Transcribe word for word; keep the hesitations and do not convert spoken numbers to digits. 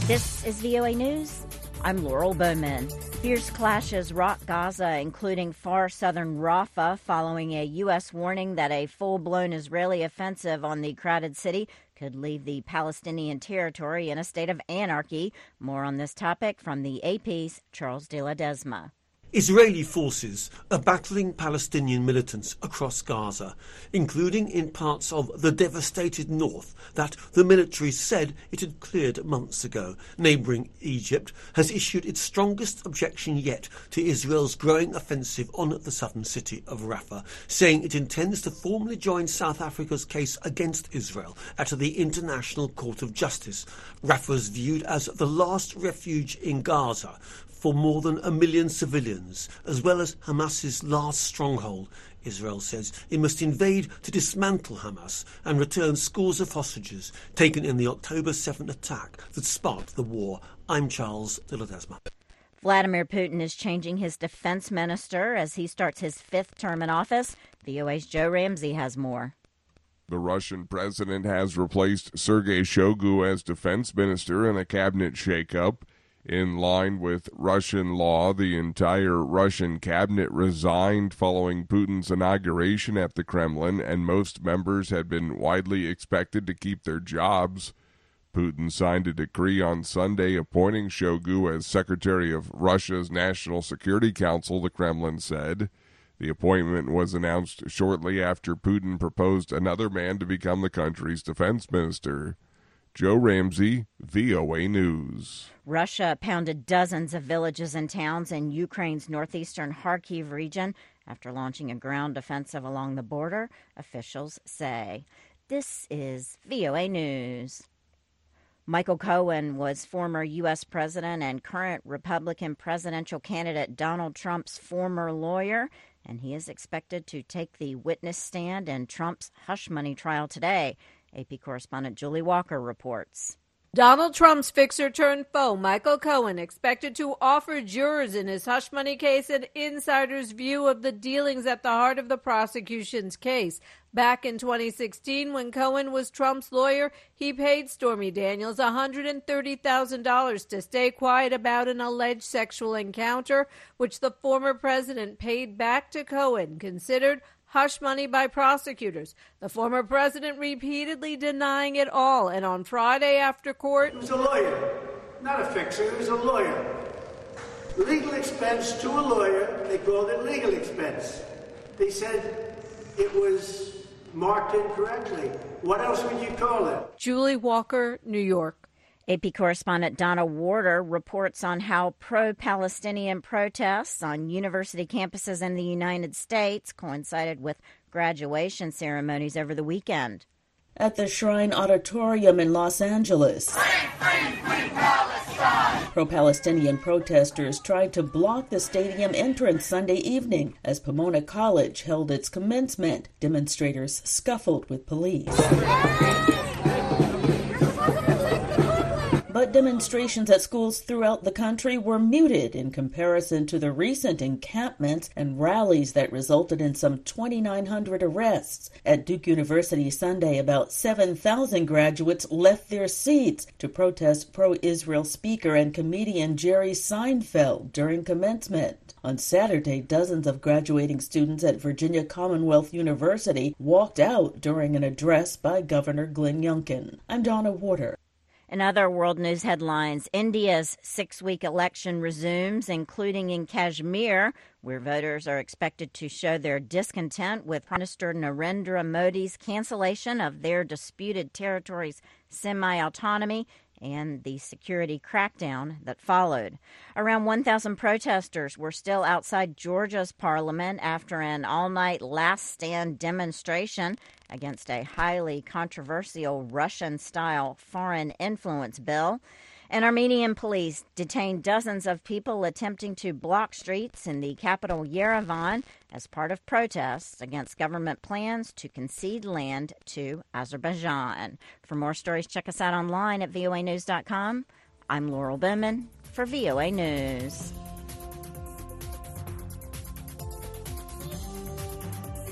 This is V O A News. I'm Laurel Bowman. Fierce clashes rock Gaza, including far southern Rafah, following a U S warning that a full-blown Israeli offensive on the crowded city could leave the Palestinian territory in a state of anarchy. More on this topic from the A P's Charles de la Desma. Israeli forces are battling Palestinian militants across Gaza, including in parts of the devastated north that the military said it had cleared months ago. Neighbouring Egypt has issued its strongest objection yet to Israel's growing offensive on the southern city of Rafah, saying it intends to formally join South Africa's case against Israel at the International Court of Justice. Rafah is viewed as the last refuge in Gaza for more than a million civilians, as well as Hamas's last stronghold. Israel says it must invade to dismantle Hamas and return scores of hostages taken in the October seventh attack that sparked the war. I'm Charles de la Desma. Vladimir Putin is changing his defense minister as he starts his fifth term in office. V O A's Joe Ramsey has more. The Russian president has replaced Sergei Shoigu as defense minister in a cabinet shakeup. In line with Russian law, the entire Russian cabinet resigned following Putin's inauguration at the Kremlin, and most members had been widely expected to keep their jobs. Putin signed a decree on Sunday appointing Shoigu as Secretary of Russia's National Security Council, the Kremlin said. The appointment was announced shortly after Putin proposed another man to become the country's defense minister. Joe Ramsey, V O A News. Russia pounded dozens of villages and towns in Ukraine's northeastern Kharkiv region after launching a ground offensive along the border, officials say. This is V O A News. Michael Cohen was former U S president and current Republican presidential candidate Donald Trump's former lawyer, and he is expected to take the witness stand in Trump's hush money trial today. A P correspondent Julie Walker reports. Donald Trump's fixer-turned-foe, Michael Cohen, expected to offer jurors in his hush money case an insider's view of the dealings at the heart of the prosecution's case. Back in twenty sixteen, when Cohen was Trump's lawyer, he paid Stormy Daniels one hundred thirty thousand dollars to stay quiet about an alleged sexual encounter, which the former president paid back to Cohen, considered hush money by prosecutors. The former president repeatedly denying it all, and on Friday after court... He was a lawyer, not a fixer, he was a lawyer. Legal expense to a lawyer, they called it legal expense. They said it was marked incorrectly. What else would you call it? Julie Walker, New York. A P correspondent Donna Warder reports on how pro-Palestinian protests on university campuses in the United States coincided with graduation ceremonies over the weekend. At the Shrine Auditorium in Los Angeles, free, free, free Palestine! Pro-Palestinian protesters tried to block the stadium entrance Sunday evening as Pomona College held its commencement. Demonstrators scuffled with police. But demonstrations at schools throughout the country were muted in comparison to the recent encampments and rallies that resulted in some twenty-nine hundred arrests. At Duke University Sunday, about seven thousand graduates left their seats to protest pro-Israel speaker and comedian Jerry Seinfeld during commencement. On Saturday, dozens of graduating students at Virginia Commonwealth University walked out during an address by Governor Glenn Youngkin. I'm Donna Warder. In other world news headlines, India's six-week election resumes, including in Kashmir, where voters are expected to show their discontent with Prime Minister Narendra Modi's cancellation of their disputed territory's semi-autonomy and the security crackdown that followed. Around one thousand protesters were still outside Georgia's parliament after an all-night last-stand demonstration against a highly controversial Russian-style foreign influence bill. And Armenian police detained dozens of people attempting to block streets in the capital Yerevan as part of protests against government plans to concede land to Azerbaijan. For more stories, check us out online at V O A news dot com. I'm Laurel Bowman for V O A News.